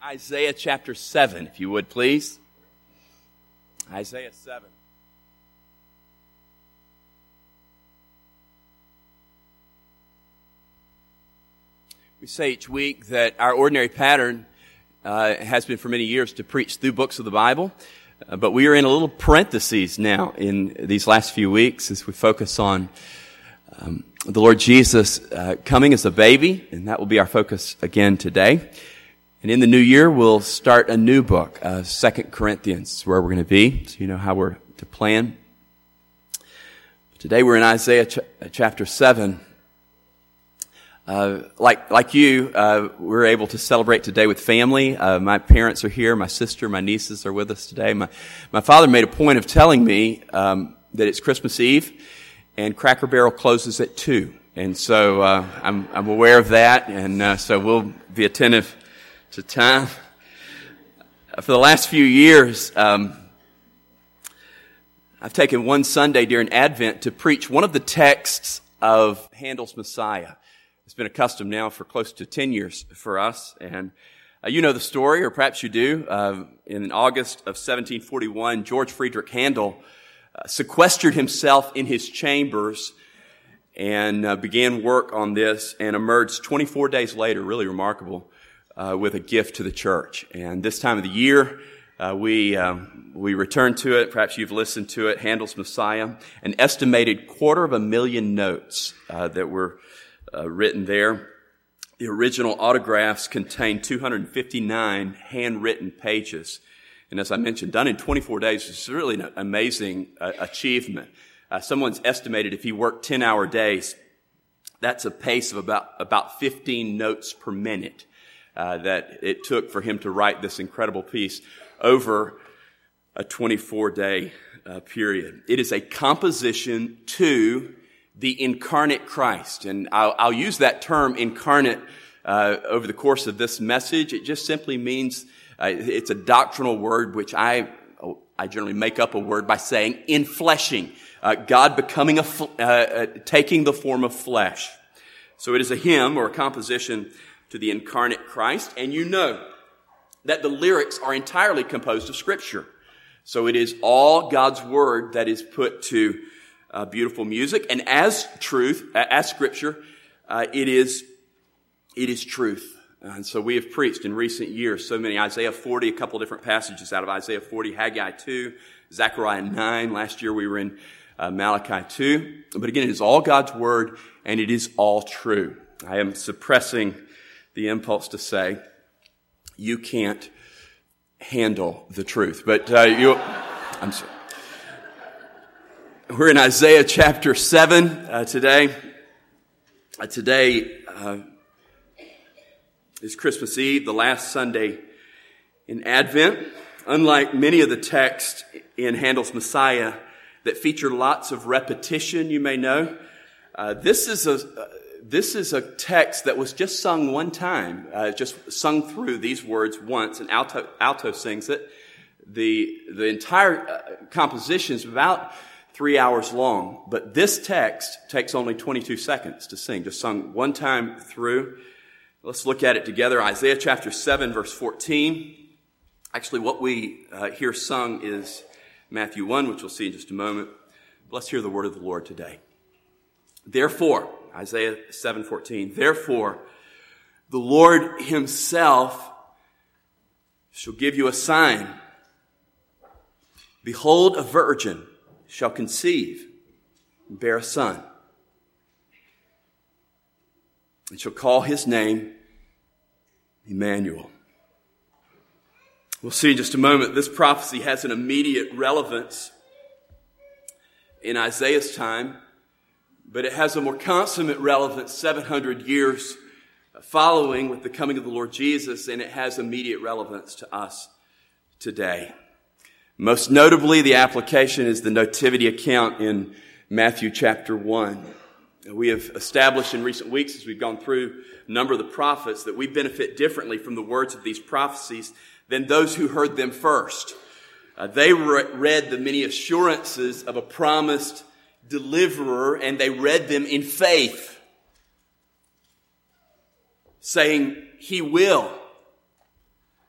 Isaiah chapter 7, if you would, please. Isaiah 7. We say each week that our ordinary pattern has been for many years to preach through books of the Bible, but we are in a little parentheses now in these last few weeks as we focus on the Lord Jesus coming as a baby, and that will be our focus again today. And in the new year, we'll start a new book, 2 Corinthians, where we're going to be, so you know how we're to plan. Today we're in Isaiah chapter 7. Like you, we're able to celebrate today with family. My parents are here. My sister, my nieces are with us today. My father made a point of telling me that it's Christmas Eve, and Cracker Barrel closes at 2. And so I'm aware of that, and so we'll be attentive to time. For the last few years, I've taken one Sunday during Advent to preach one of the texts of Handel's Messiah. It's been a custom now for close to 10 years for us, and you know the story, or perhaps you do. In August of 1741, George Friedrich Handel sequestered himself in his chambers and began work on this, and emerged 24 days later, really remarkable, with a gift to the church. And this time of the year, we return to it. Perhaps you've listened to it, Handel's Messiah. An estimated 250,000 notes that were written there. The original autographs contain 259 handwritten pages. And as I mentioned, done in 24 days, it's really an amazing achievement. Someone's estimated if he worked 10-hour days, that's a pace of about 15 notes per minute that it took for him to write this incredible piece over a 24-day period. It is a composition to the incarnate Christ. And I'll use that term incarnate over the course of this message. It just simply means it's a doctrinal word, which I generally make up a word by saying infleshing. God becoming taking the form of flesh. So it is a hymn or a composition to the incarnate Christ. And you know that the lyrics are entirely composed of Scripture. So it is all God's Word that is put to beautiful music. And as truth, as Scripture, it is truth. And so we have preached in recent years so many. Isaiah 40, a couple different passages out of Isaiah 40, Haggai 2, Zechariah 9. Last year we were in Malachi 2. But again, it is all God's Word, and it is all true. I am suppressing the impulse to say, you can't handle the truth. But I'm sorry. We're in Isaiah chapter 7 today. Today is Christmas Eve, the last Sunday in Advent. Unlike many of the texts in Handel's Messiah that feature lots of repetition, you may know, this is a text that was just sung one time, just sung through these words once, and alto sings it. The entire composition is about 3 hours long, but this text takes only 22 seconds to sing, just sung one time through. Let's look at it together. Isaiah chapter 7, verse 14. Actually, what we hear sung is Matthew 1, which we'll see in just a moment. Let's hear the word of the Lord today. Therefore, Isaiah 7:14, therefore, the Lord himself shall give you a sign. Behold, a virgin shall conceive and bear a son, and shall call his name Emmanuel. We'll see in just a moment, this prophecy has an immediate relevance in Isaiah's time, but it has a more consummate relevance 700 years following with the coming of the Lord Jesus, and it has immediate relevance to us today. Most notably, the application is the nativity account in Matthew chapter 1. We have established in recent weeks, as we've gone through a number of the prophets, that we benefit differently from the words of these prophecies than those who heard them first. They read the many assurances of a promised deliverer, and they read them in faith, saying, he will.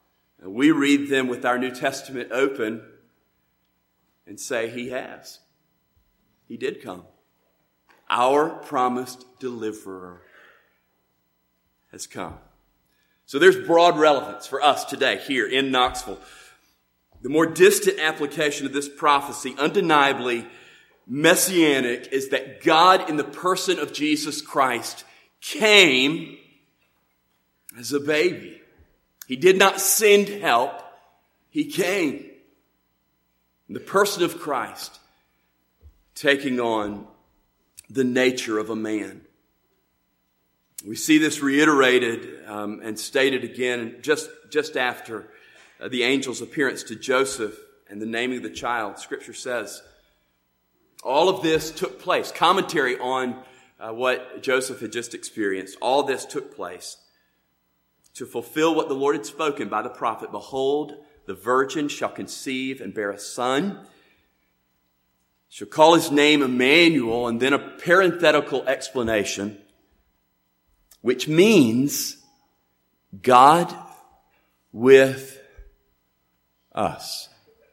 We read them with our New Testament open and say, He has. He did come. Our promised deliverer has come. So there's broad relevance for us today here in Knoxville. The more distant application of this prophecy, undeniably messianic, is that God in the person of Jesus Christ came as a baby. He did not send help. He came in the person of Christ, taking on the nature of a man. We see this reiterated and stated again just after the angel's appearance to Joseph and the naming of the child. Scripture says all of this took place. Commentary on what Joseph had just experienced. All this took place to fulfill what the Lord had spoken by the prophet. Behold, the virgin shall conceive and bear a son. She'll call his name Emmanuel, and then a parenthetical explanation, which means God with us.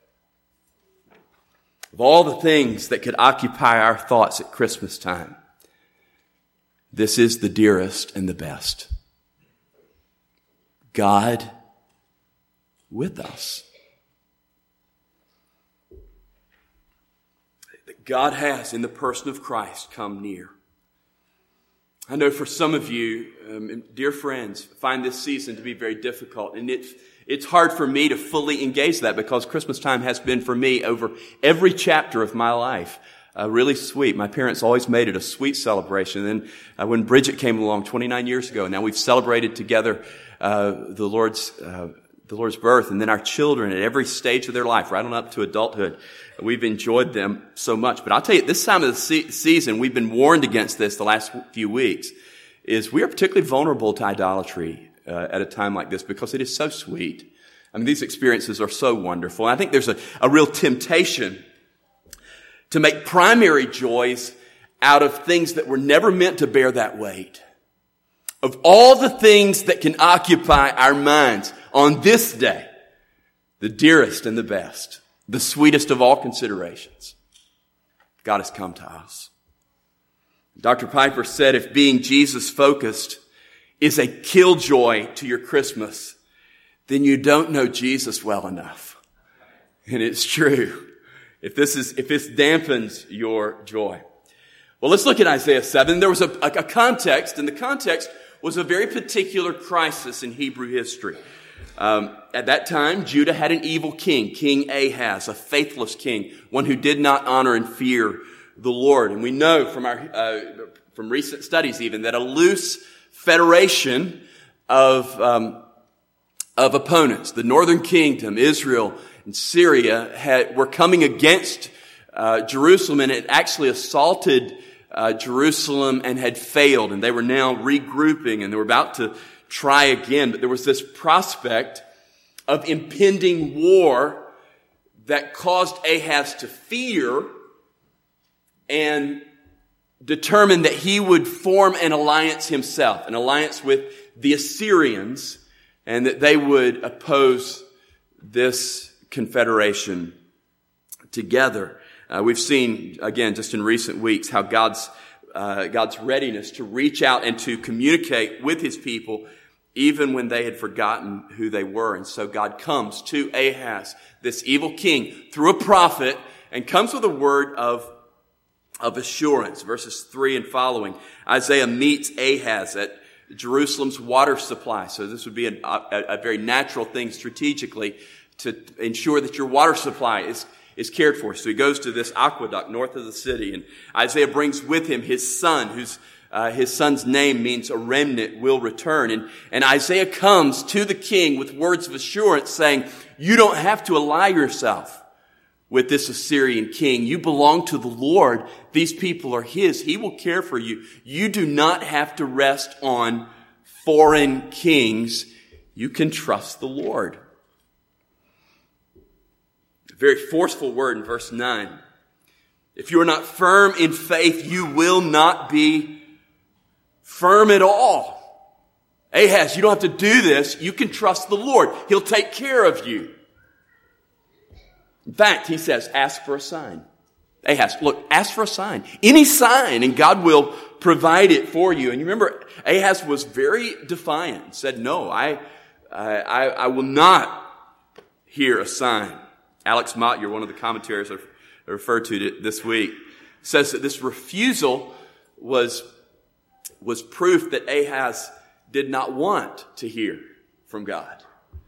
Of all the things that could occupy our thoughts at Christmas time, this is the dearest and the best. God with us. God has, in the person of Christ, come near. I know for some of you, dear friends, find this season to be very difficult. And it's hard for me to fully engage that because Christmas time has been for me over every chapter of my life really sweet. My parents always made it a sweet celebration. And then when Bridget came along 29 years ago, now we've celebrated together the Lord's birth, and then our children at every stage of their life, right on up to adulthood. We've enjoyed them so much. But I'll tell you, this time of the season, we've been warned against this the last few weeks, is we are particularly vulnerable to idolatry at a time like this because it is so sweet. I mean, these experiences are so wonderful. And I think there's a real temptation to make primary joys out of things that were never meant to bear that weight. Of all the things that can occupy our minds on this day, the dearest and the best, the sweetest of all considerations, God has come to us. Dr. Piper said, if being Jesus-focused is a killjoy to your Christmas, then you don't know Jesus well enough. And it's true. If this dampens your joy. Well, let's look at Isaiah 7. There was a context, and the context was a very particular crisis in Hebrew history. At that time, Judah had an evil king, King Ahaz, a faithless king, one who did not honor and fear the Lord. And we know from recent studies even that a loose federation of opponents, the northern kingdom, Israel and Syria, were coming against Jerusalem, and it actually assaulted Jerusalem and had failed, and they were now regrouping, and they were about to try again. But there was this prospect of impending war that caused Ahaz to fear and determined that he would form an alliance himself, an alliance with the Assyrians, and that they would oppose this confederation together. We've seen, again, just in recent weeks, how God's readiness to reach out and to communicate with his people even when they had forgotten who they were. And so God comes to Ahaz, this evil king, through a prophet, and comes with a word of assurance. Verses 3 and following. Isaiah meets Ahaz at Jerusalem's water supply. So this would be a very natural thing strategically to ensure that your water supply is cared for. So he goes to this aqueduct north of the city, and Isaiah brings with him his son, his son's name means a remnant will return. And Isaiah comes to the king with words of assurance saying, you don't have to ally yourself with this Assyrian king. You belong to the Lord. These people are his. He will care for you. You do not have to rest on foreign kings. You can trust the Lord. A very forceful word in verse 9. If you are not firm in faith, you will not be firm at all. Ahaz, you don't have to do this. You can trust the Lord. He'll take care of you. In fact, he says, ask for a sign. Ahaz, look, ask for a sign. Any sign, and God will provide it for you. And you remember, Ahaz was very defiant and said, no, I will not hear a sign. Alex Mott, you're one of the commentators I referred to this week, says that this refusal was proof that Ahaz did not want to hear from God.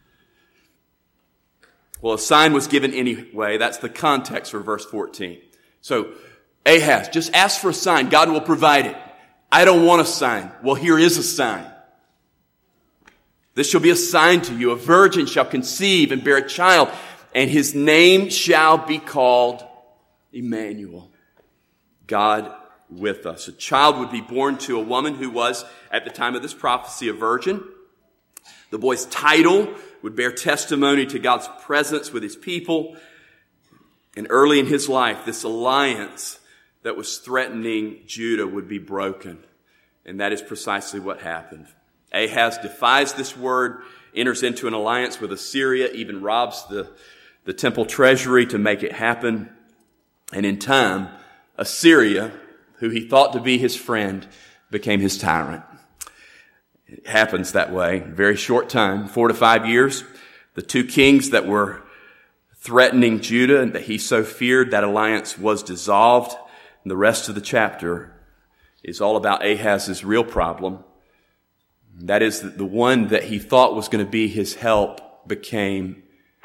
Well, a sign was given anyway. That's the context for verse 14. So, Ahaz, just ask for a sign. God will provide it. I don't want a sign. Well, here is a sign. This shall be a sign to you. A virgin shall conceive and bear a child, and his name shall be called Emmanuel. God with us. A child would be born to a woman who was, at the time of this prophecy, a virgin. The boy's title would bear testimony to God's presence with his people. And early in his life, this alliance that was threatening Judah would be broken. And that is precisely what happened. Ahaz defies this word, enters into an alliance with Assyria, even robs the temple treasury to make it happen. And in time, Assyria, who he thought to be his friend, became his tyrant. It happens that way. Very short time, 4 to 5 years. The two kings that were threatening Judah and that he so feared, that alliance was dissolved. And the rest of the chapter is all about Ahaz's real problem. That is that the one that he thought was going to be his help became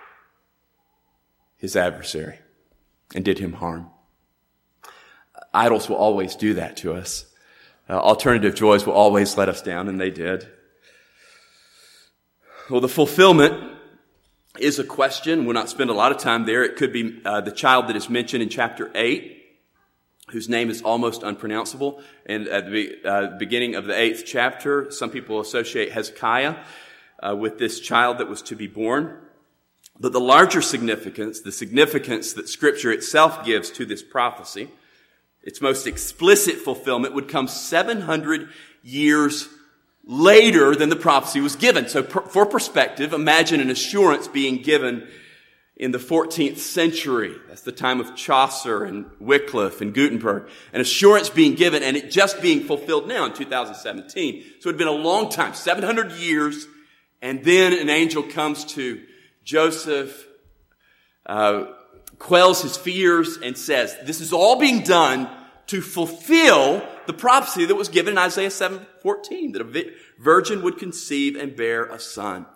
his adversary and did him harm. Idols will always do that to us. Alternative joys will always let us down, and they did. Well, the fulfillment is a question. We'll not spend a lot of time there. It could be the child that is mentioned in chapter 8, whose name is almost unpronounceable. And at the beginning of the 8th chapter, some people associate Hezekiah with this child that was to be born. But the larger significance, the significance that Scripture itself gives to this prophecy, its most explicit fulfillment would come 700 years later than the prophecy was given. So for perspective, imagine an assurance being given in the 14th century. That's the time of Chaucer and Wycliffe and Gutenberg. An assurance being given and it just being fulfilled now in 2017. So it had been a long time, 700 years. And then an angel comes to Joseph, quells his fears and says, this is all being done to fulfill the prophecy that was given in Isaiah 7:14, that a virgin would conceive and bear a son.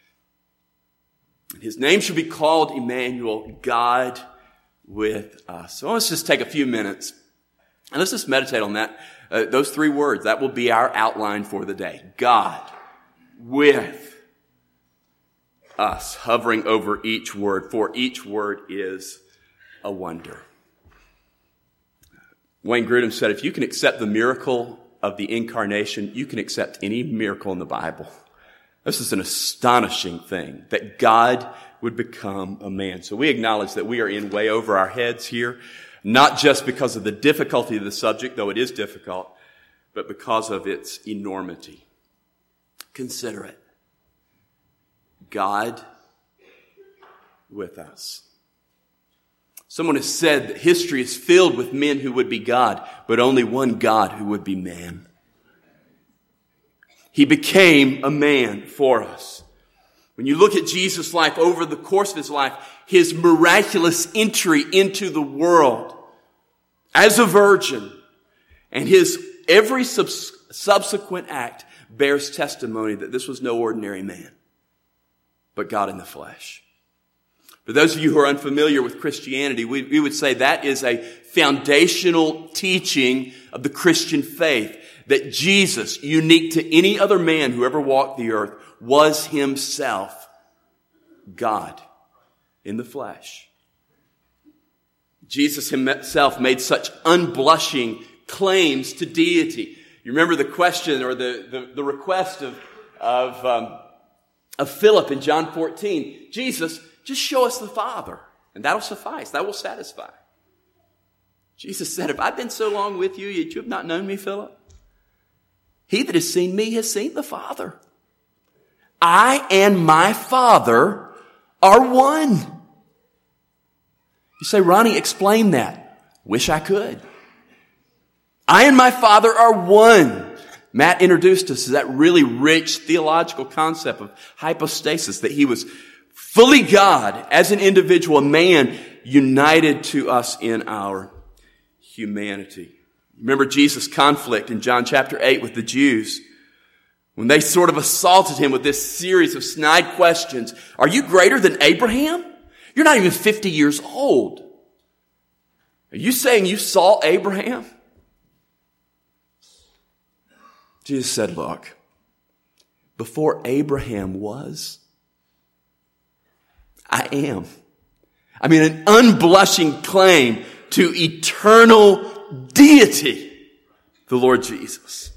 His name shall be called Emmanuel, God with us. So let's just take a few minutes and let's just meditate on that. Those three words, that will be our outline for the day. God with us, hovering over each word, for each word is a wonder. Wayne Grudem said, if you can accept the miracle of the incarnation, you can accept any miracle in the Bible. This is an astonishing thing, that God would become a man. So we acknowledge that we are in way over our heads here, not just because of the difficulty of the subject, though it is difficult, but because of its enormity. Consider it. God with us. Someone has said that history is filled with men who would be God, but only one God who would be man. He became a man for us. When you look at Jesus' life over the course of his life, his miraculous entry into the world as a virgin and his every subsequent act bears testimony that this was no ordinary man, but God in the flesh. For those of you who are unfamiliar with Christianity, we would say that is a foundational teaching of the Christian faith, that Jesus, unique to any other man who ever walked the earth, was himself God in the flesh. Jesus himself made such unblushing claims to deity. You remember the question or the request of Philip in John 14. Jesus, just show us the Father, and that'll suffice. That will satisfy. Jesus said, have I been so long with you, yet you have not known me, Philip? He that has seen me has seen the Father. I and my Father are one. You say, Ronnie, explain that. Wish I could. I and my Father are one. Matt introduced us to that really rich theological concept of hypostasis, that he was fully God as an individual, a man united to us in our humanity. Remember Jesus' conflict in John chapter 8 with the Jews, when they sort of assaulted him with this series of snide questions. Are you greater than Abraham? You're not even 50 years old. Are you saying you saw Abraham? Jesus said, look, before Abraham was, I am. I mean, an unblushing claim to eternal deity, the Lord Jesus.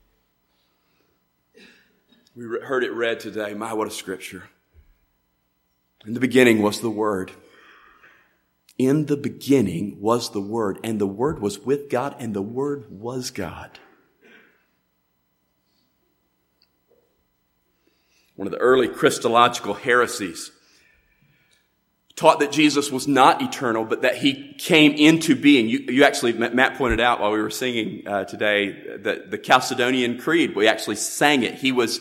We heard it read today. My, what a scripture. In the beginning was the Word. In the beginning was the Word, and the Word was with God, and the Word was God. One of the early Christological heresies taught that Jesus was not eternal, but that he came into being. You actually, Matt pointed out while we were singing today, that the Chalcedonian Creed, we actually sang it. He was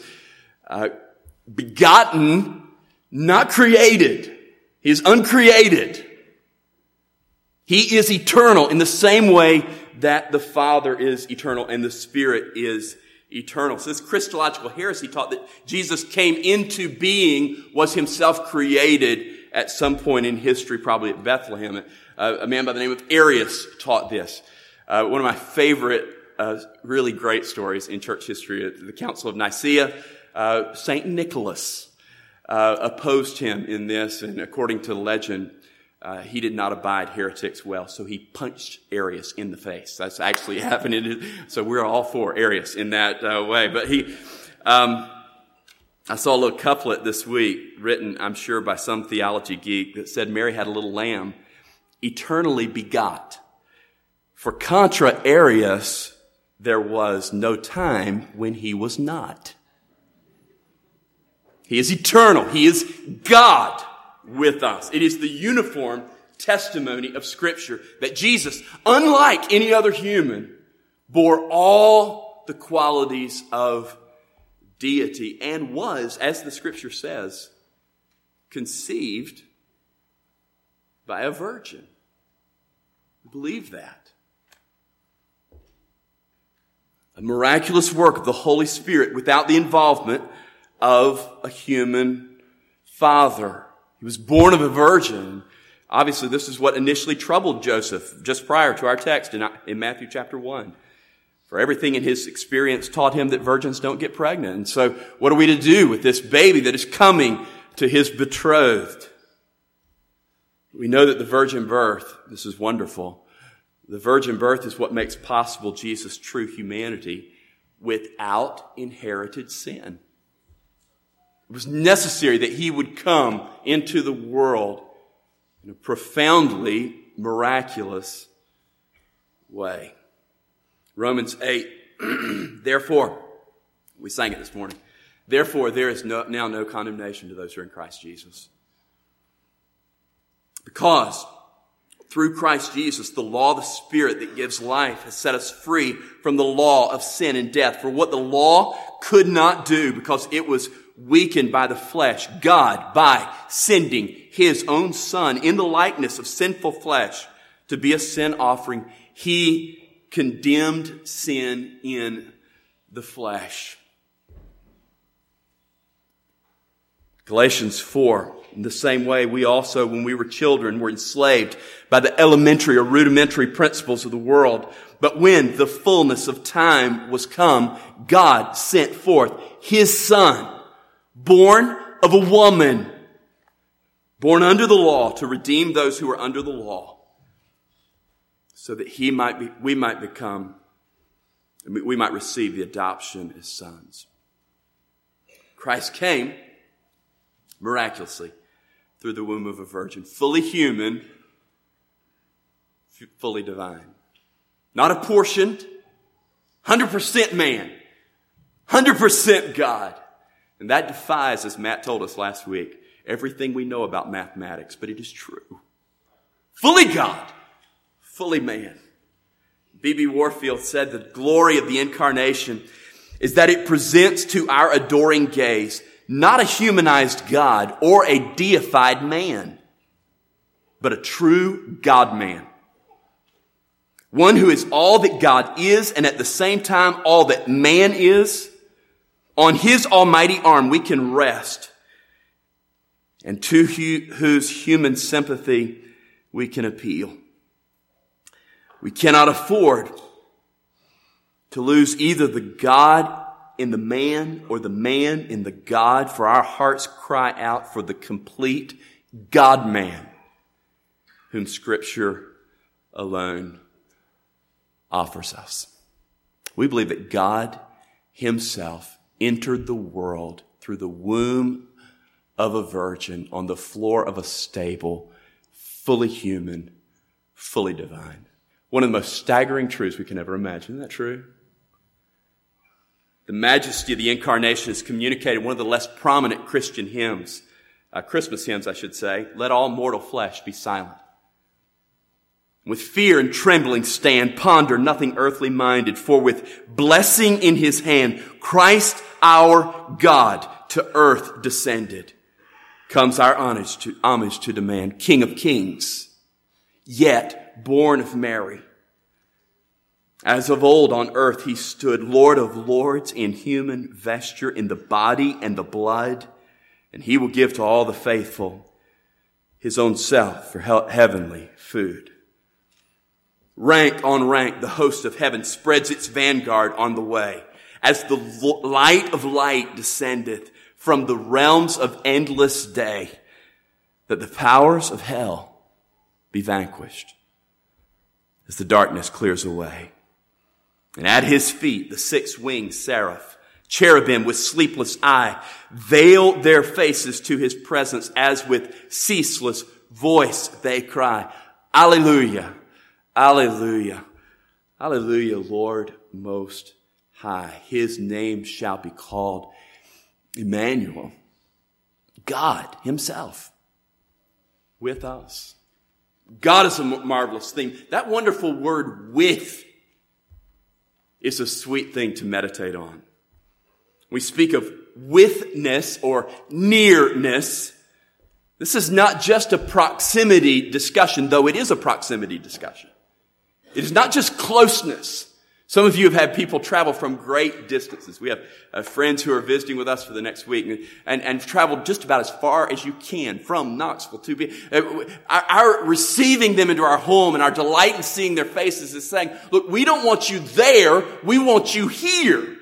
begotten, not created. He is uncreated. He is eternal in the same way that the Father is eternal and the Spirit is eternal. So this Christological heresy taught that Jesus came into being, was himself created at some point in history, probably at Bethlehem. A man by the name of Arius taught this. One of my favorite, really great stories in church history, the Council of Nicaea, St. Nicholas opposed him in this, and according to legend, he did not abide heretics well, so he punched Arius in the face. That's actually happened. So we're all for Arius in that way. But I saw a little couplet this week written, I'm sure, by some theology geek that said Mary had a little lamb, eternally begot. For contra Arius, there was no time when he was not. He is eternal. He is God with us. It is the uniform testimony of Scripture that Jesus, unlike any other human, bore all the qualities of deity and was, as the Scripture says, conceived by a virgin. We believe that. A miraculous work of the Holy Spirit without the involvement of a human father. He was born of a virgin. Obviously, this is what initially troubled Joseph just prior to our text in Matthew chapter 1. For everything in his experience taught him that virgins don't get pregnant. And so what are we to do with this baby that is coming to his betrothed? We know that the virgin birth, this is wonderful, the virgin birth is what makes possible Jesus' true humanity without inherited sin. It was necessary that he would come into the world in a profoundly miraculous way. Romans 8, therefore, we sang it this morning, therefore there is now no condemnation to those who are in Christ Jesus. Because through Christ Jesus, the law of the Spirit that gives life has set us free from the law of sin and death. For what the law could not do, because it was weakened by the flesh, God, by sending his own Son in the likeness of sinful flesh to be a sin offering, he condemned sin in the flesh. Galatians 4, in the same way, we also, when we were children, were enslaved by the elementary or rudimentary principles of the world. But when the fullness of time was come, God sent forth his Son, born of a woman, born under the law, to redeem those who are under the law, so that we might receive the adoption as sons. Christ came miraculously through the womb of a virgin, fully human, fully divine. Not apportioned, 100% man, 100% God. And that defies, as Matt told us last week, everything we know about mathematics, but it is true. Fully God, fully man. B.B. Warfield said the glory of the incarnation is that it presents to our adoring gaze not a humanized God or a deified man, but a true God-man. One who is all that God is and at the same time all that man is. On his almighty arm we can rest, and to whose human sympathy we can appeal. We cannot afford to lose either the God in the man or the man in the God, for our hearts cry out for the complete God-man whom Scripture alone offers us. We believe that God himself entered the world through the womb of a virgin on the floor of a stable, fully human, fully divine. One of the most staggering truths we can ever imagine. Isn't that true? The majesty of the incarnation is communicated in one of the less prominent Christian hymns, Christmas hymns, I should say. Let all mortal flesh be silent. With fear and trembling stand, ponder nothing earthly minded, for with blessing in his hand, Christ our God to earth descended. Comes our homage to demand, King of kings, yet born of Mary. As of old on earth he stood, Lord of lords in human vesture, in the body and the blood, and he will give to all the faithful his own self for heavenly food. Rank on rank, the host of heaven spreads its vanguard on the way, as the light of light descendeth from the realms of endless day, that the powers of hell be vanquished, as the darkness clears away. And at his feet, the six-winged seraph, cherubim with sleepless eye, veil their faces to his presence, as with ceaseless voice they cry, Alleluia. Alleluia. Alleluia, Lord Most High. His name shall be called Emmanuel. God himself with us. God is a marvelous thing. That wonderful word with is a sweet thing to meditate on. We speak of withness or nearness. This is not just a proximity discussion, though it is a proximity discussion. It is not just closeness. Some of you have had people travel from great distances. We have friends who are visiting with us for the next week and traveled just about as far as you can from Knoxville to be. Our receiving them into our home and our delight in seeing their faces is saying, look, we don't want you there. We want you here.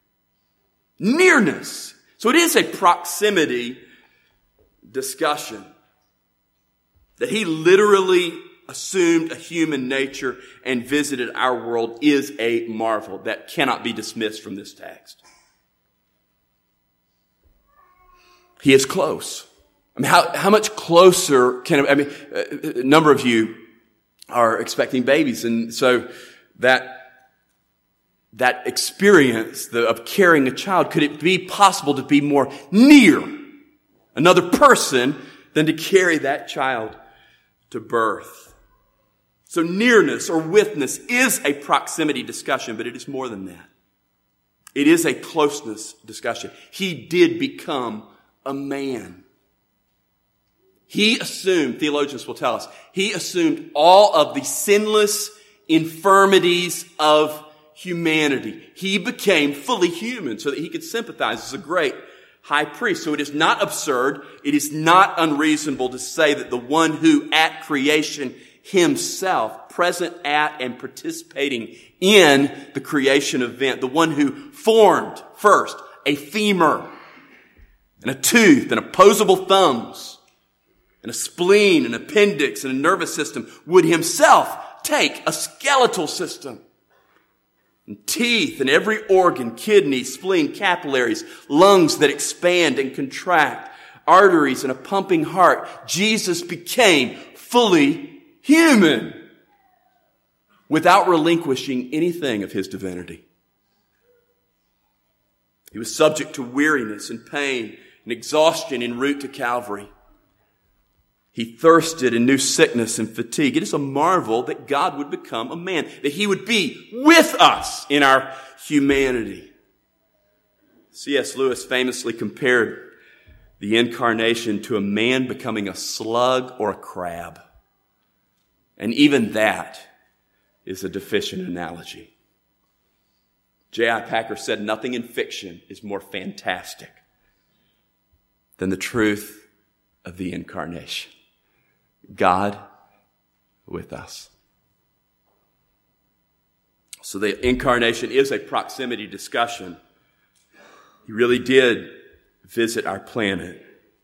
Nearness. So it is a proximity discussion. That he literally assumed a human nature and visited our world is a marvel that cannot be dismissed from this text. He is close. I mean, how much closer a number of you are expecting babies, and so that experience of carrying a child, could it be possible to be more near another person than to carry that child to birth? So nearness or withness is a proximity discussion, but it is more than that. It is a closeness discussion. He did become a man. He assumed, theologians will tell us, he assumed all of the sinless infirmities of humanity. He became fully human so that he could sympathize as a great high priest. So it is not absurd. It is not unreasonable to say that the one who at creation himself, present at and participating in the creation event, the one who formed first a femur and a tooth and opposable thumbs and a spleen, an appendix and a nervous system, would himself take a skeletal system and teeth and every organ, kidney, spleen, capillaries, lungs that expand and contract, arteries and a pumping heart. Jesus became fully human without relinquishing anything of his divinity. He was subject to weariness and pain and exhaustion en route to Calvary. He thirsted and knew sickness and fatigue. It is a marvel that God would become a man, that he would be with us in our humanity. C.S. Lewis famously compared the incarnation to a man becoming a slug or a crab. And even that is a deficient analogy. J.I. Packer said, nothing in fiction is more fantastic than the truth of the incarnation. God with us. So the incarnation is a proximity discussion. He really did visit our planet.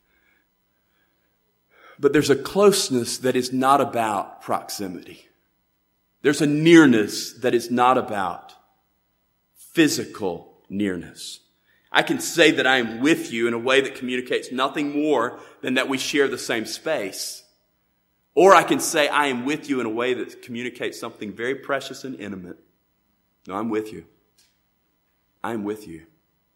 But there's a closeness that is not about proximity. There's a nearness that is not about physical nearness. I can say that I am with you in a way that communicates nothing more than that we share the same space. Or I can say I am with you in a way that communicates something very precious and intimate. No, I'm with you. I am with you.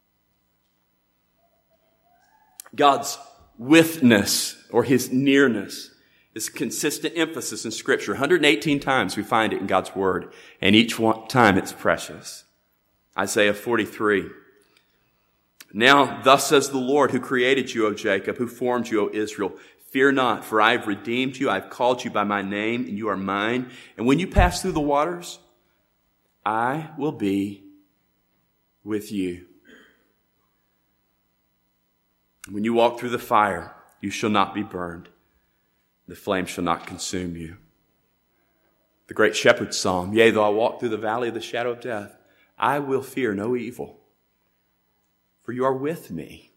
God's withness or his nearness is a consistent emphasis in Scripture. 118 times we find it in God's Word, and each time it's precious. Isaiah 43. Now, thus says the Lord who created you, O Jacob, who formed you, O Israel. Fear not, for I have redeemed you. I have called you by my name, and you are mine. And when you pass through the waters, I will be with you. When you walk through the fire, you shall not be burned. The flame shall not consume you. The great shepherd's psalm, yea, though I walk through the valley of the shadow of death, I will fear no evil, for you are with me.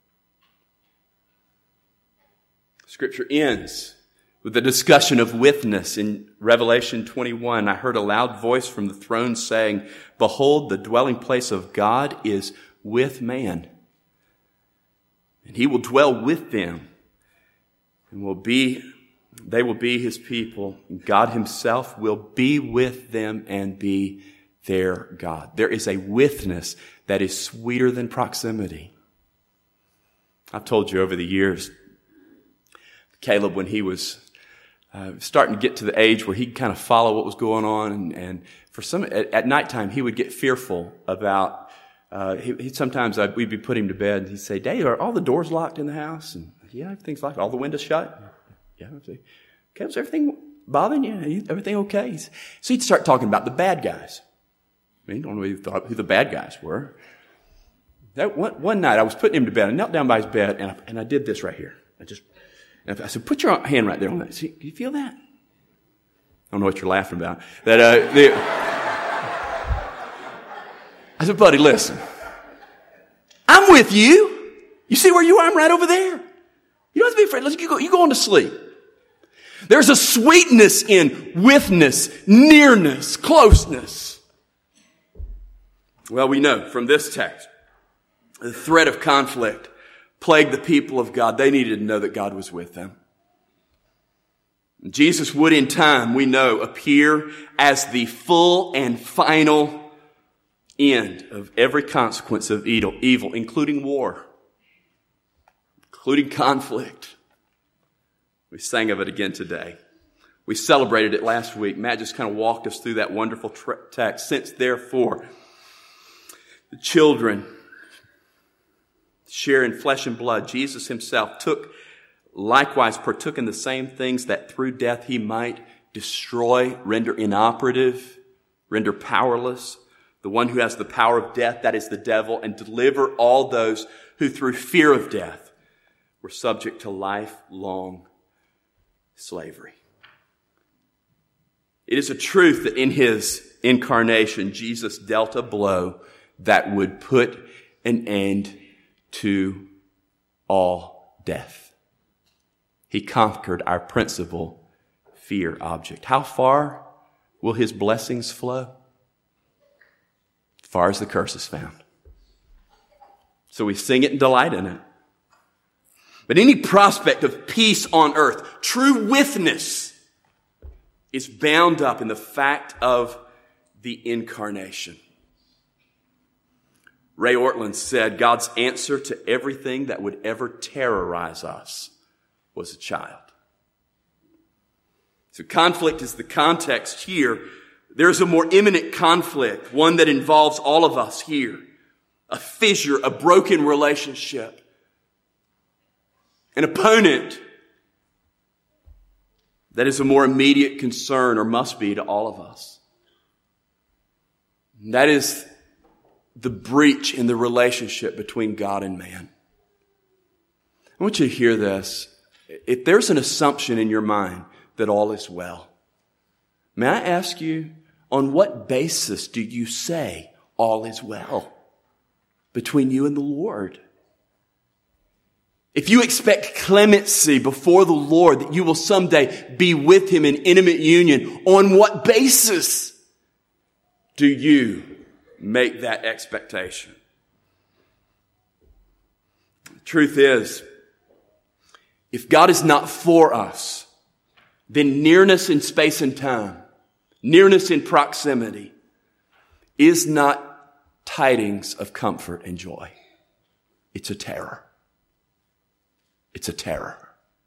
Scripture ends with a discussion of witness in Revelation 21. I heard a loud voice from the throne saying, behold, the dwelling place of God is with man. And he will dwell with them, and they will be his people. And God himself will be with them and be their God. There is a witness that is sweeter than proximity. I've told you over the years, Caleb, when he was starting to get to the age where he could kind of follow what was going on, and for some at nighttime he would get fearful about. Sometimes we'd be putting him to bed, and he'd say, "Dave, are all the doors locked in the house?" And yeah, everything's locked. All the windows shut. Yeah. Okay, is everything bothering you? Everything okay? So he'd start talking about the bad guys. I mean, I don't know who the bad guys were. That one night I was putting him to bed. I knelt down by his bed, and I did this right here. I said, "Put your hand right there on that. See, do you feel that?" I don't know what you're laughing about. I said, "Buddy, listen. I'm with you. You see where you are? I'm right over there. You don't have to be afraid. You go on to sleep." There's a sweetness in witness, nearness, closeness. Well, we know from this text, the threat of conflict plagued the people of God. They needed to know that God was with them. Jesus would in time, we know, appear as the full and final end of every consequence of evil, including war, including conflict. We sang of it again today. We celebrated it last week. Matt just kind of walked us through that wonderful text. Since therefore the children share in flesh and blood, Jesus himself likewise partook in the same things, that through death he might destroy, render inoperative, render powerless the one who has the power of death, that is the devil, and deliver all those who through fear of death were subject to lifelong slavery. It is a truth that in his incarnation, Jesus dealt a blow that would put an end to all death. He conquered our principal fear object. How far will his blessings flow? As far as the curse is found. So we sing it and delight in it. But any prospect of peace on earth, true witness, is bound up in the fact of the incarnation. Ray Ortlund said God's answer to everything that would ever terrorize us was a child. So conflict is the context here. There's a more imminent conflict, one that involves all of us here. A fissure, a broken relationship. An opponent that is a more immediate concern, or must be, to all of us. And that is the breach in the relationship between God and man. I want you to hear this. If there's an assumption in your mind that all is well, may I ask you, on what basis do you say all is well between you and the Lord? If you expect clemency before the Lord, that you will someday be with Him in intimate union, on what basis do you make that expectation? The truth is, if God is not for us, then nearness in space and time, nearness in proximity, is not tidings of comfort and joy. It's a terror. It's a terror.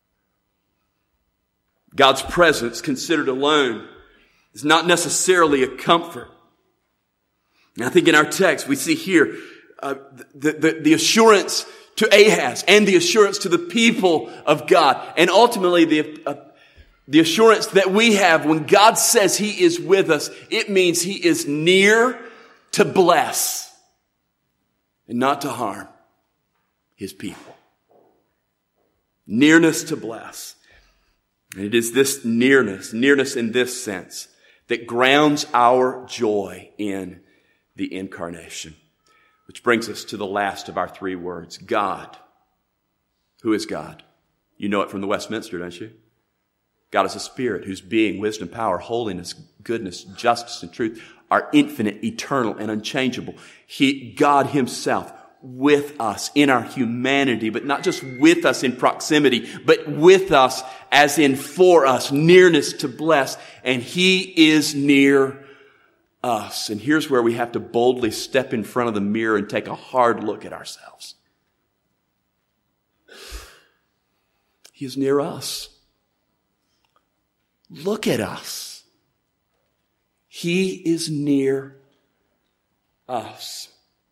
God's presence, considered alone, is not necessarily a comfort. And I think in our text we see here the assurance to Ahaz and the assurance to the people of God, and ultimately the assurance that we have when God says He is with us. It means He is near to bless and not to harm His people. Nearness to bless. And it is this nearness in this sense, that grounds our joy in the incarnation. Which brings us to the last of our three words, God. Who is God? You know it from the Westminster, don't you? God is a spirit whose being, wisdom, power, holiness, goodness, justice, and truth are infinite, eternal, and unchangeable. God Himself, with us in our humanity, but not just with us in proximity, but with us as in for us, nearness to bless. And He is near us. And here's where we have to boldly step in front of the mirror and take a hard look at ourselves. He is near us. Look at us. He is near us.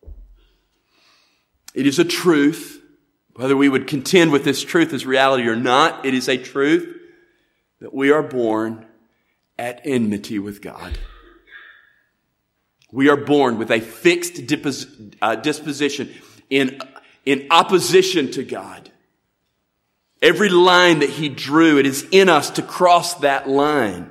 It is a truth, whether we would contend with this truth as reality or not, it is a truth that we are born at enmity with God. We are born with a fixed disposition in opposition to God. Every line that He drew, it is in us to cross that line.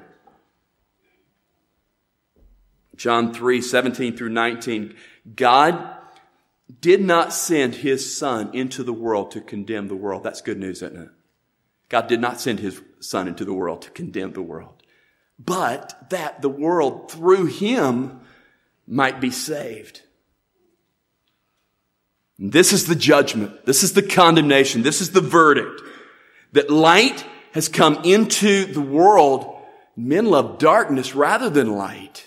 John 3:17 through 19, God did not send His Son into the world to condemn the world. That's good news, isn't it? God did not send His Son into the world to condemn the world, but that the world through Him might be saved. And this is the judgment. This is the condemnation. This is the verdict. That light has come into the world. Men love darkness rather than light.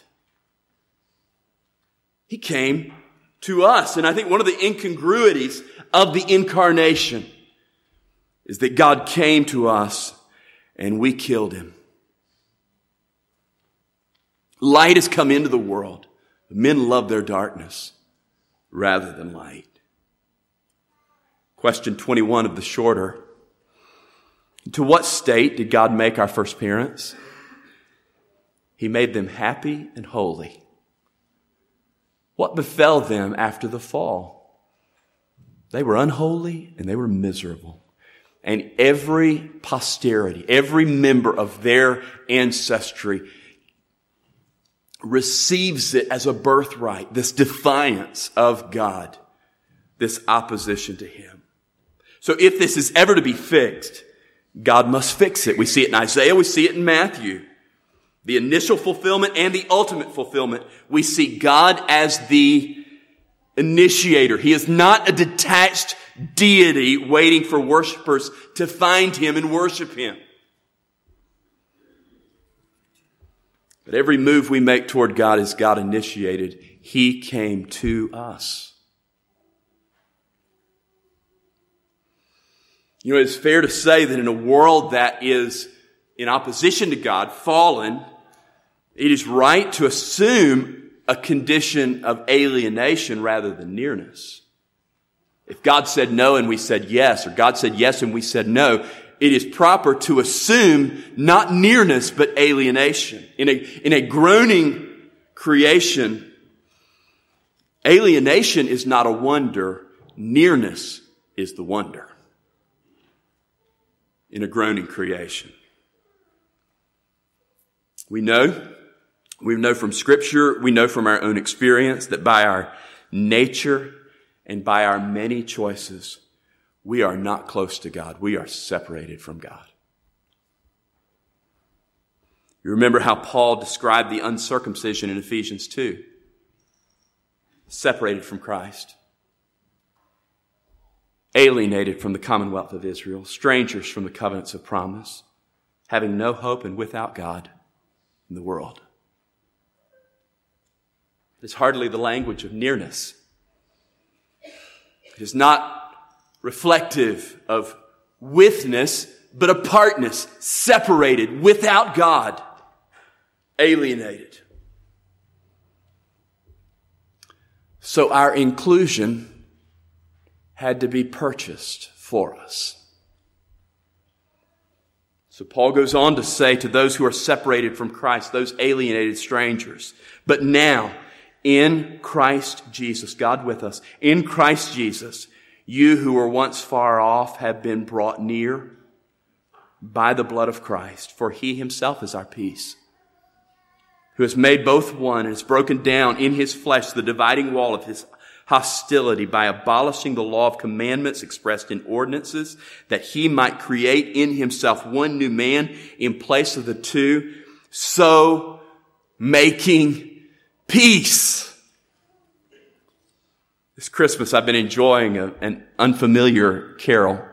He came to us. And I think one of the incongruities of the incarnation is that God came to us and we killed Him. Light has come into the world. Men love their darkness rather than light. Question 21 of the shorter. To what state did God make our first parents? He made them happy and holy. What befell them after the fall? They were unholy and they were miserable. And every posterity, every member of their ancestry receives it as a birthright, this defiance of God, this opposition to Him. So if this is ever to be fixed, God must fix it. We see it in Isaiah, we see it in Matthew. The initial fulfillment and the ultimate fulfillment. We see God as the initiator. He is not a detached deity waiting for worshipers to find Him and worship Him. But every move we make toward God is God initiated. He came to us. It's fair to say that in a world that is in opposition to God, fallen, it is right to assume a condition of alienation rather than nearness. If God said no and we said yes, or God said yes and we said no, it is proper to assume not nearness but alienation. In a groaning creation, alienation is not a wonder, nearness is the wonder. In a groaning creation. We know from Scripture, we know from our own experience that by our nature and by our many choices, we are not close to God. We are separated from God. You remember how Paul described the uncircumcision in Ephesians 2. Separated from Christ. Alienated from the commonwealth of Israel, strangers from the covenants of promise, having no hope and without God in the world. It is hardly the language of nearness. It is not reflective of withness, but apartness, separated, without God, alienated. So our inclusion had to be purchased for us. So Paul goes on to say to those who are separated from Christ, those alienated strangers, but now in Christ Jesus, God with us, in Christ Jesus, you who were once far off have been brought near by the blood of Christ, for he himself is our peace, who has made both one and has broken down in his flesh the dividing wall of his hostility by abolishing the law of commandments expressed in ordinances, that he might create in himself one new man in place of the two, so making peace. This Christmas I've been enjoying an unfamiliar carol,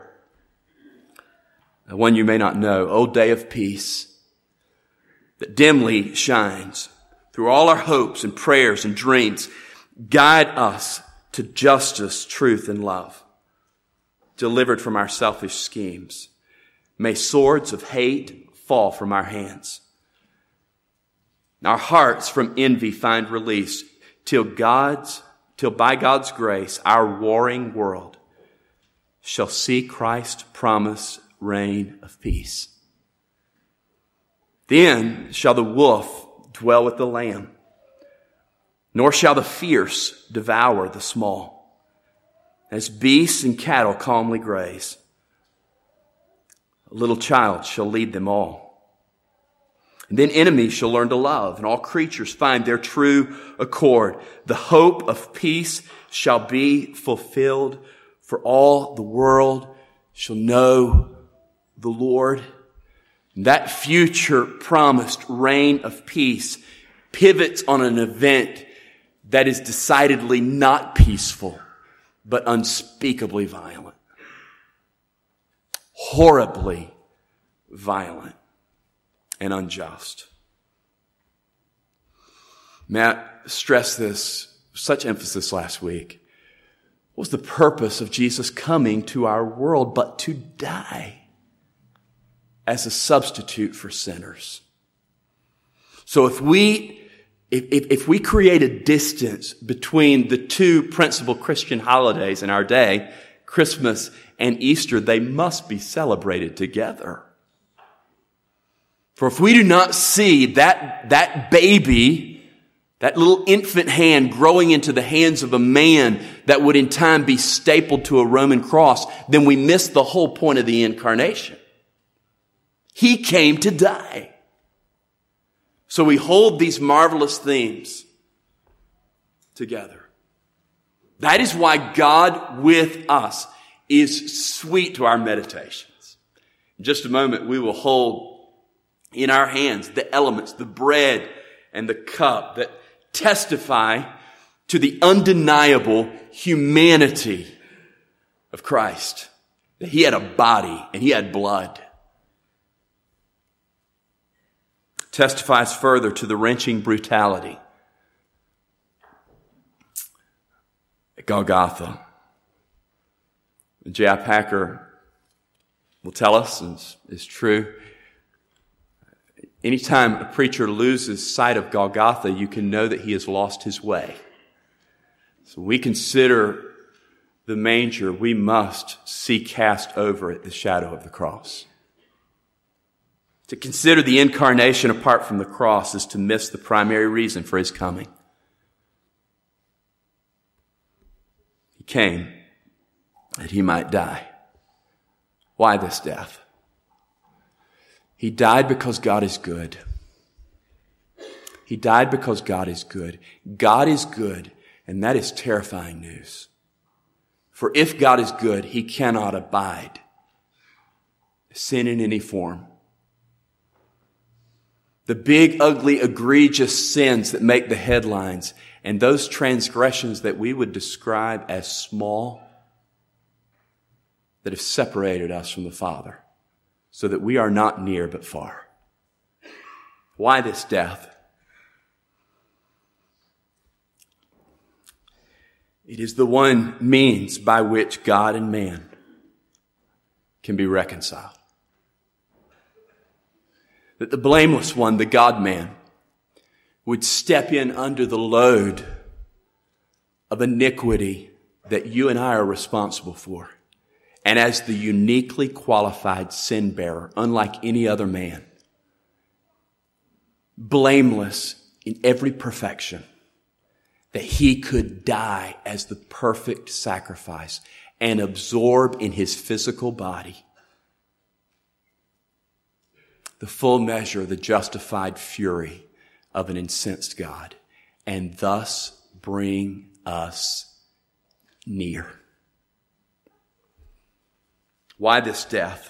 one you may not know, O Day of Peace, that dimly shines through all our hopes and prayers and dreams. Guide us to justice, truth, and love, delivered from our selfish schemes. May swords of hate fall from our hands. Our hearts from envy find release, till by God's grace our warring world shall see Christ's promised reign of peace. Then shall the wolf dwell with the lamb, nor shall the fierce devour the small, as beasts and cattle calmly graze. A little child shall lead them all. And then enemies shall learn to love, and all creatures find their true accord. The hope of peace shall be fulfilled, for all the world shall know the Lord. And that future promised reign of peace pivots on an event that is decidedly not peaceful, but unspeakably violent. Horribly violent and unjust. Matt stressed this, such emphasis last week. What was the purpose of Jesus coming to our world but to die as a substitute for sinners? So if we create a distance between the two principal Christian holidays in our day, Christmas and Easter, they must be celebrated together. For if we do not see that baby, that little infant hand growing into the hands of a man that would in time be stapled to a Roman cross, then we miss the whole point of the incarnation. He came to die. So we hold these marvelous themes together. That is why God with us is sweet to our meditations. In just a moment, we will hold in our hands the elements, the bread and the cup that testify to the undeniable humanity of Christ. That he had a body and he had blood. Testifies further to the wrenching brutality at Golgotha. J.I. Packer will tell us is true. Anytime a preacher loses sight of Golgotha, you can know that he has lost his way. So we consider the manger, we must see cast over it the shadow of the cross. To consider the incarnation apart from the cross is to miss the primary reason for his coming. He came that he might die. Why this death? He died because God is good. He died because God is good. God is good, and that is terrifying news. For if God is good, he cannot abide sin in any form. The big, ugly, egregious sins that make the headlines and those transgressions that we would describe as small that have separated us from the Father so that we are not near but far. Why this death? It is the one means by which God and man can be reconciled. That the blameless one, the God-man, would step in under the load of iniquity that you and I are responsible for. And as the uniquely qualified sin bearer, unlike any other man, blameless in every perfection, that he could die as the perfect sacrifice and absorb in his physical body the full measure of the justified fury of an incensed God, and thus bring us near. Why this death?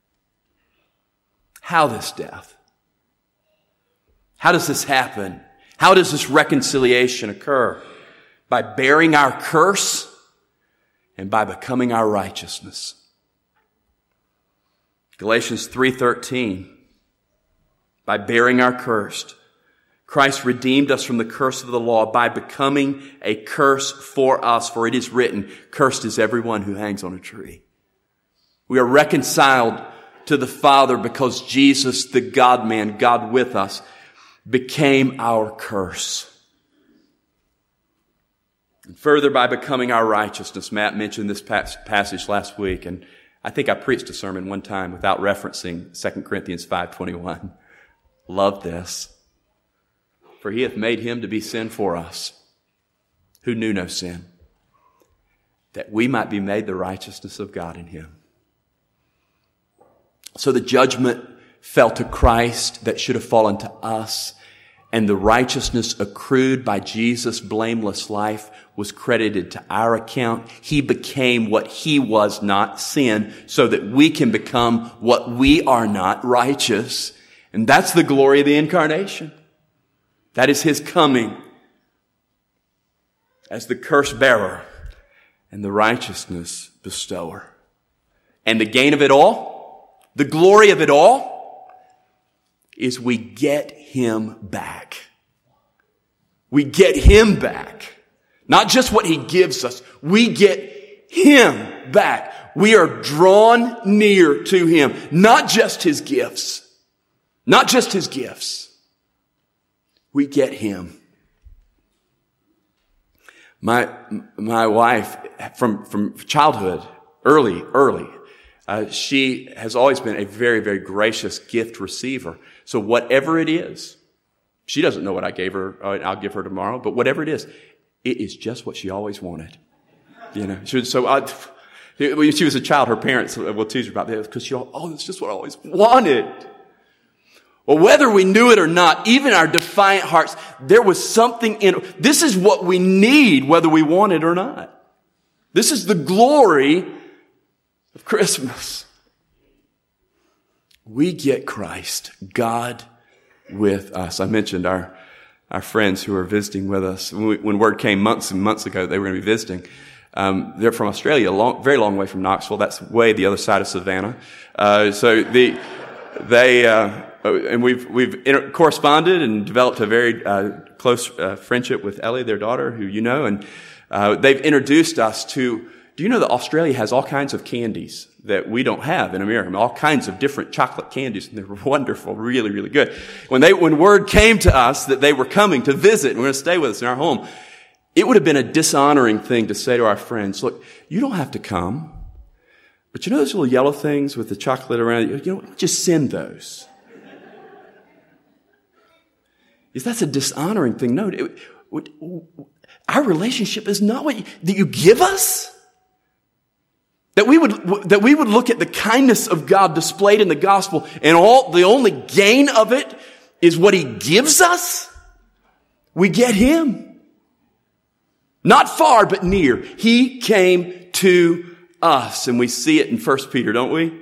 How this death? How does this happen? How does this reconciliation occur? By bearing our curse and by becoming our righteousness. Galatians 3:13. By bearing our curse, Christ redeemed us from the curse of the law by becoming a curse for us. For it is written, cursed is everyone who hangs on a tree. We are reconciled to the Father because Jesus, the God-man, God with us, became our curse. And further, by becoming our righteousness. Matt mentioned this passage last week, and I think I preached a sermon one time without referencing 2 Corinthians 5:21. Love this. For he hath made him to be sin for us, who knew no sin, that we might be made the righteousness of God in him. So the judgment fell to Christ that should have fallen to us, and the righteousness accrued by Jesus' blameless life was credited to our account. He became what he was not, sin, so that we can become what we are not, righteous. And that's the glory of the incarnation. That is his coming as the curse bearer and the righteousness bestower. And the gain of it all, the glory of it all, is we get him back. We get him back. Not just what he gives us. We get him back. We are drawn near to him. Not just his gifts. Not just his gifts. We get him. My wife, from childhood, early, she has always been a very, very gracious gift receiver. So whatever it is, she doesn't know what I gave her, I'll give her tomorrow, but whatever it is just what she always wanted. You know, when she was a child, her parents will tease her about this because it's just what I always wanted. Well, whether we knew it or not, even our defiant hearts, there was something in it. This is what we need, whether we want it or not. This is the glory of Christmas. We get Christ, God with us. I mentioned our friends who are visiting with us. When word came months and months ago they were going to be visiting, they're from Australia, very long way from Knoxville. That's way the other side of Savannah. And we've corresponded and developed a very close friendship with Ellie, their daughter, who you know, and they've introduced us to Do you know that Australia has all kinds of candies that we don't have in America? I mean, all kinds of different chocolate candies, and they're wonderful, really, really good. When word came to us that they were coming to visit and were going to stay with us in our home, it would have been a dishonoring thing to say to our friends, look, you don't have to come, but you know those little yellow things with the chocolate around it? You know, just send those. That's a dishonoring thing. No, our relationship is not that you give us. That we would look at the kindness of God displayed in the gospel, and the only gain of it is what He gives us. We get Him. Not far, but near. He came to us, and we see it in 1 Peter, don't we?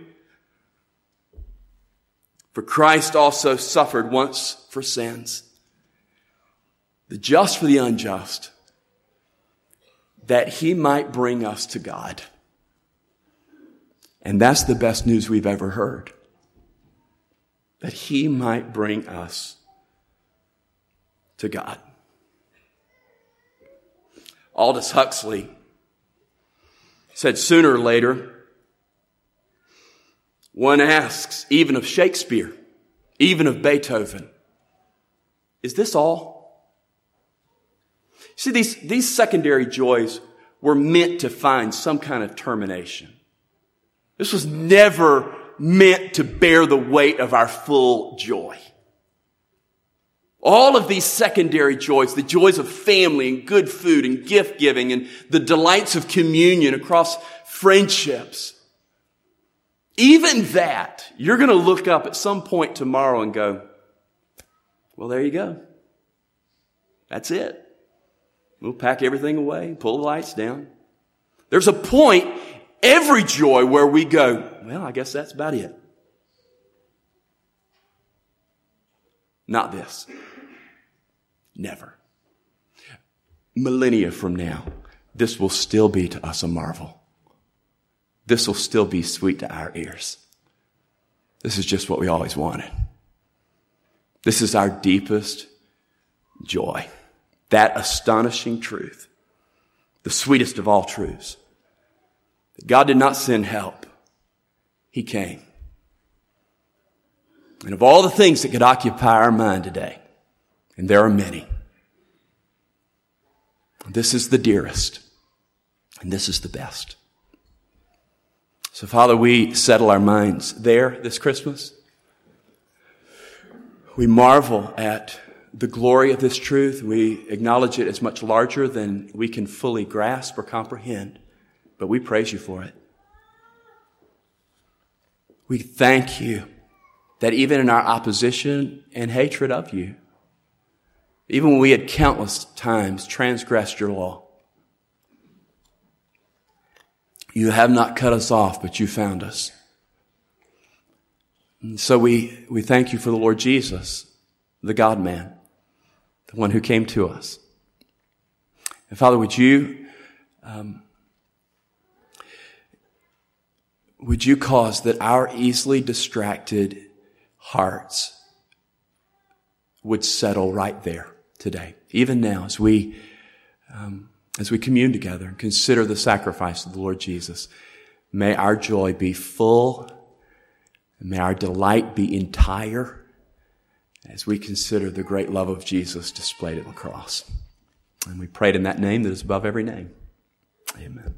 For Christ also suffered once for sins, the just for the unjust, that He might bring us to God. And that's the best news we've ever heard. That He might bring us to God. Aldous Huxley said sooner or later, one asks, even of Shakespeare, even of Beethoven, is this all? See, these secondary joys were meant to find some kind of termination. This was never meant to bear the weight of our full joy. All of these secondary joys, the joys of family and good food and gift giving and the delights of communion across friendships, even that, you're going to look up at some point tomorrow and go, well, there you go. That's it. We'll pack everything away, pull the lights down. There's a point, every joy, where we go, well, I guess that's about it. Not this. Never. Millennia from now, this will still be to us a marvel. This will still be sweet to our ears. This is just what we always wanted. This is our deepest joy. That astonishing truth, the sweetest of all truths. God did not send help. He came. And of all the things that could occupy our mind today, and there are many, this is the dearest, and this is the best. So, Father, we settle our minds there this Christmas. We marvel at the glory of this truth. We acknowledge it as much larger than we can fully grasp or comprehend, but we praise you for it. We thank you that even in our opposition and hatred of you, even when we had countless times transgressed your law, you have not cut us off, but you found us. And so we thank you for the Lord Jesus, the God-man, the one who came to us. And Father, would you cause that our easily distracted hearts would settle right there today, even now as we commune together and consider the sacrifice of the Lord Jesus. May our joy be full, and may our delight be entire as we consider the great love of Jesus displayed at the cross. And we prayed in that name that is above every name. Amen.